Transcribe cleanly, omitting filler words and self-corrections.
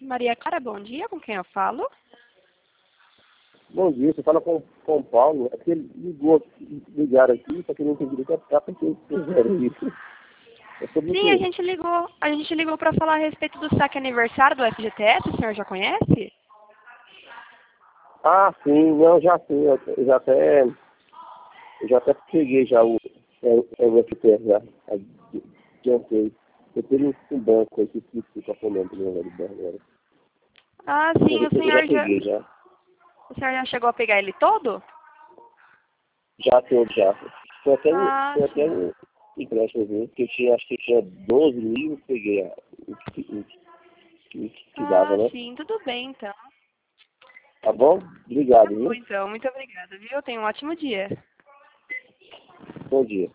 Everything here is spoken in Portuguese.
Maria Clara, bom dia. Com quem eu falo? Bom dia, você fala com o Paulo. É que ele ligaram aqui, só que eu não entendi que é porque eles fizeram isso. É sobre o Sim, quê? a gente ligou para falar a respeito do saque aniversário do FGTS, o senhor já conhece? Ah, sim, não, já sim, eu já até peguei já o FTR já, adiantei. Eu tenho um banco aqui que fica falando meu velho banco agora. Ah, sim, Eu já peguei já. o senhor já chegou a pegar ele todo? Já todo já. Foi até Ah, sim. um empréstimo, viu? Que eu tinha, acho que eu tinha 12 mil, peguei o que dava, Ah, né? sim, tudo bem então. Tá bom? Tá Obrigado, bom viu? então, muito obrigada, viu? Tenha um ótimo dia. Bom dia.